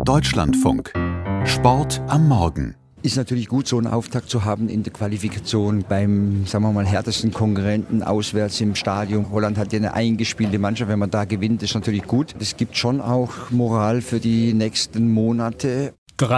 Deutschlandfunk. Sport am Morgen. Ist natürlich gut, so einen Auftakt zu haben in der Qualifikation beim, sagen wir mal, härtesten Konkurrenten auswärts im Stadion. Holland hat ja eine eingespielte Mannschaft. Wenn man da gewinnt, ist natürlich gut. Es gibt schon auch Moral für die nächsten Monate.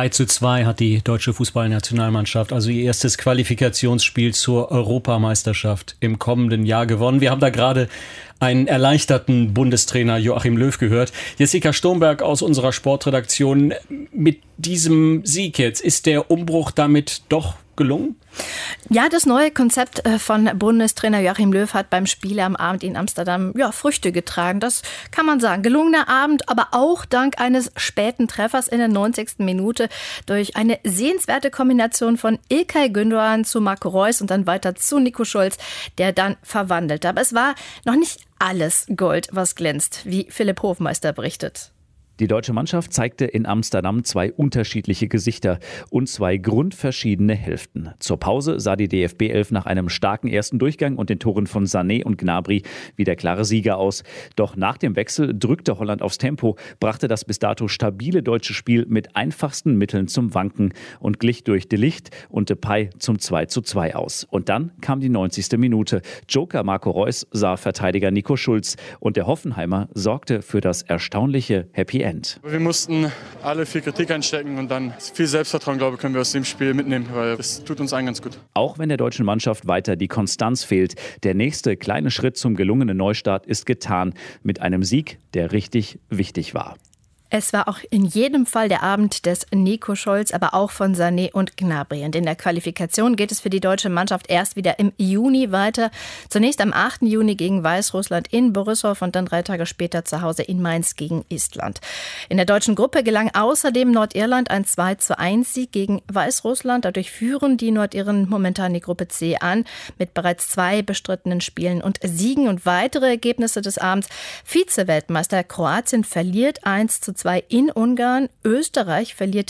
3:2 hat die deutsche Fußballnationalmannschaft also ihr erstes Qualifikationsspiel zur Europameisterschaft im kommenden Jahr gewonnen. Wir haben da gerade einen erleichterten Bundestrainer Joachim Löw gehört. Jessica Sturmberg aus unserer Sportredaktion. Mit diesem Sieg jetzt, ist der Umbruch damit doch gelungen? Ja, das neue Konzept von Bundestrainer Joachim Löw hat beim Spiel am Abend in Amsterdam Früchte getragen. Das kann man sagen. Gelungener Abend, aber auch dank eines späten Treffers in der 90. Minute durch eine sehenswerte Kombination von İlkay Gündoğan zu Marco Reus und dann weiter zu Nico Schulz, der dann verwandelte. Aber es war noch nicht alles Gold, was glänzt, wie Philipp Hofmeister berichtet. Die deutsche Mannschaft zeigte in Amsterdam zwei unterschiedliche Gesichter und zwei grundverschiedene Hälften. Zur Pause sah die DFB-11 nach einem starken ersten Durchgang und den Toren von Sané und Gnabry wie der klare Sieger aus. Doch nach dem Wechsel drückte Holland aufs Tempo, brachte das bis dato stabile deutsche Spiel mit einfachsten Mitteln zum Wanken und glich durch De Ligt und Depay zum 2:2 aus. Und dann kam die 90. Minute. Joker Marco Reus sah Verteidiger Nico Schulz und der Hoffenheimer sorgte für das erstaunliche Happy End. Wir mussten alle viel Kritik einstecken und dann viel Selbstvertrauen, glaube ich, können wir aus dem Spiel mitnehmen, weil es tut uns allen ganz gut. Auch wenn der deutschen Mannschaft weiter die Konstanz fehlt, der nächste kleine Schritt zum gelungenen Neustart ist getan mit einem Sieg, der richtig wichtig war. Es war auch in jedem Fall der Abend des Nico Schulz, aber auch von Sané und Gnabry. Und in der Qualifikation geht es für die deutsche Mannschaft erst wieder im Juni weiter. Zunächst am 8. Juni gegen Weißrussland in Borissow und dann 3 Tage später zu Hause in Mainz gegen Estland. In der deutschen Gruppe gelang außerdem Nordirland ein 2:1 Sieg gegen Weißrussland. Dadurch führen die Nordiren momentan die Gruppe C an mit bereits 2 bestrittenen Spielen und Siegen. Und weitere Ergebnisse des Abends: Vize-Weltmeister Kroatien verliert 1:2 in Ungarn. Österreich verliert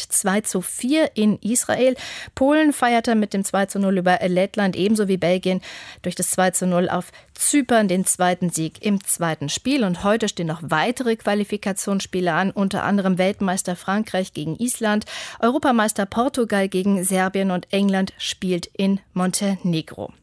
2:4 in Israel. Polen feierte mit dem 2:0 über Lettland, ebenso wie Belgien durch das 2:0 auf Zypern den zweiten Sieg im zweiten Spiel. Und heute stehen noch weitere Qualifikationsspiele an, unter anderem Weltmeister Frankreich gegen Island, Europameister Portugal gegen Serbien und England spielt in Montenegro.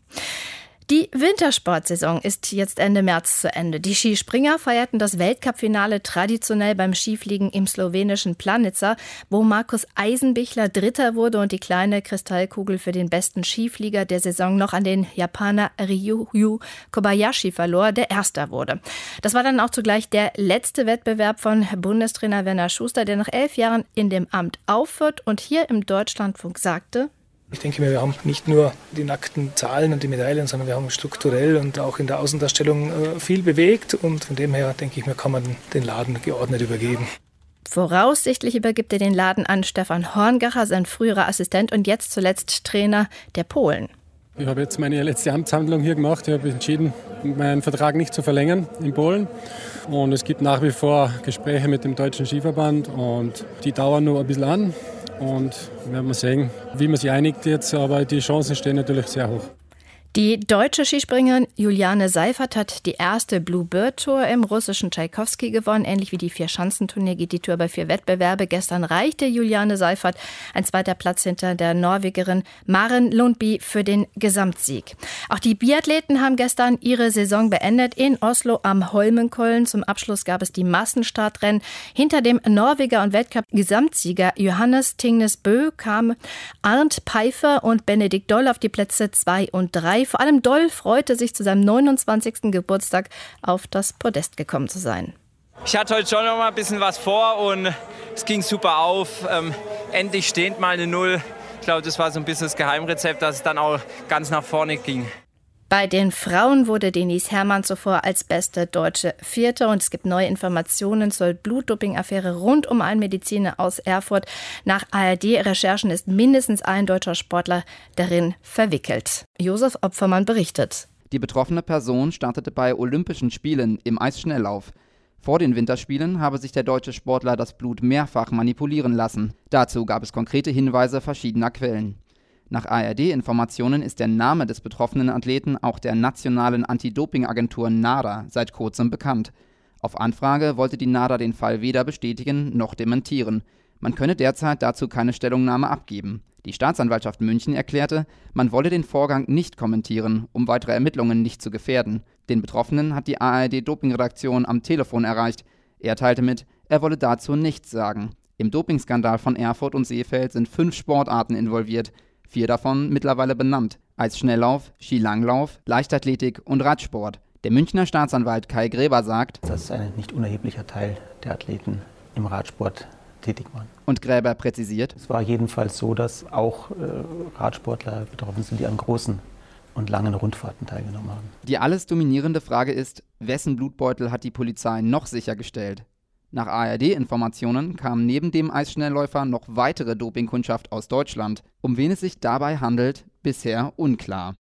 Die Wintersportsaison ist jetzt Ende März zu Ende. Die Skispringer feierten das Weltcup-Finale traditionell beim Skifliegen im slowenischen Planica, wo Markus Eisenbichler Dritter wurde und die kleine Kristallkugel für den besten Skiflieger der Saison noch an den Japaner Ryuhyu Kobayashi verlor, der Erster wurde. Das war dann auch zugleich der letzte Wettbewerb von Bundestrainer Werner Schuster, der nach 11 Jahren in dem Amt aufhört und hier im Deutschlandfunk sagte: Ich denke mir, wir haben nicht nur die nackten Zahlen und die Medaillen, sondern wir haben strukturell und auch in der Außendarstellung viel bewegt. Und von dem her, denke ich mir, kann man den Laden geordnet übergeben. Voraussichtlich übergibt er den Laden an Stefan Horngacher, sein früherer Assistent und jetzt zuletzt Trainer der Polen. Ich habe jetzt meine letzte Amtshandlung hier gemacht. Ich habe entschieden, meinen Vertrag nicht zu verlängern in Polen. Und es gibt nach wie vor Gespräche mit dem Deutschen Skiverband und die dauern nur ein bisschen an. Und werden wir sehen, wie man sich einigt jetzt, aber die Chancen stehen natürlich sehr hoch. Die deutsche Skispringerin Juliane Seifert hat die erste Blue Bird Tour im russischen Tschaikowski gewonnen. Ähnlich wie die 4-Schanzentournee geht die Tour bei 4 Wettbewerbe. Gestern reichte Juliane Seifert ein zweiter Platz hinter der Norwegerin Maren Lundby für den Gesamtsieg. Auch die Biathleten haben gestern ihre Saison beendet in Oslo am Holmenkollen. Zum Abschluss gab es die Massenstartrennen. Hinter dem Norweger und Weltcup-Gesamtsieger Johannes Tingnes Bø kamen Arndt Pfeiffer und Benedikt Doll auf die Plätze 2 und 3. Vor allem Doll freute sich zu seinem 29. Geburtstag auf das Podest gekommen zu sein. Ich hatte heute schon noch mal ein bisschen was vor und es ging super auf. Endlich steht mal eine Null. Ich glaube, das war so ein bisschen das Geheimrezept, dass es dann auch ganz nach vorne ging. Bei den Frauen wurde Denise Herrmann zuvor als beste Deutsche Vierte und es gibt neue Informationen zur Blutdoping-Affäre rund um einen Mediziner aus Erfurt. Nach ARD-Recherchen ist mindestens ein deutscher Sportler darin verwickelt. Josef Opfermann berichtet. Die betroffene Person startete bei Olympischen Spielen im Eisschnelllauf. Vor den Winterspielen habe sich der deutsche Sportler das Blut mehrfach manipulieren lassen. Dazu gab es konkrete Hinweise verschiedener Quellen. Nach ARD-Informationen ist der Name des betroffenen Athleten auch der nationalen Anti-Doping-Agentur NADA seit kurzem bekannt. Auf Anfrage wollte die NADA den Fall weder bestätigen noch dementieren. Man könne derzeit dazu keine Stellungnahme abgeben. Die Staatsanwaltschaft München erklärte, man wolle den Vorgang nicht kommentieren, um weitere Ermittlungen nicht zu gefährden. Den Betroffenen hat die ARD-Dopingredaktion am Telefon erreicht. Er teilte mit, er wolle dazu nichts sagen. Im Dopingskandal von Erfurt und Seefeld sind 5 Sportarten involviert, 4 davon mittlerweile benannt: Eisschnelllauf, Skilanglauf, Leichtathletik und Radsport. Der Münchner Staatsanwalt Kai Gräber sagt, dass ein nicht unerheblicher Teil der Athleten im Radsport tätig waren. Und Gräber präzisiert, es war jedenfalls so, dass auch Radsportler betroffen sind, die an großen und langen Rundfahrten teilgenommen haben. Die alles dominierende Frage ist, wessen Blutbeutel hat die Polizei noch sichergestellt? Nach ARD-Informationen kam neben dem Eisschnellläufer noch weitere Dopingkundschaft aus Deutschland. Um wen es sich dabei handelt, bisher unklar.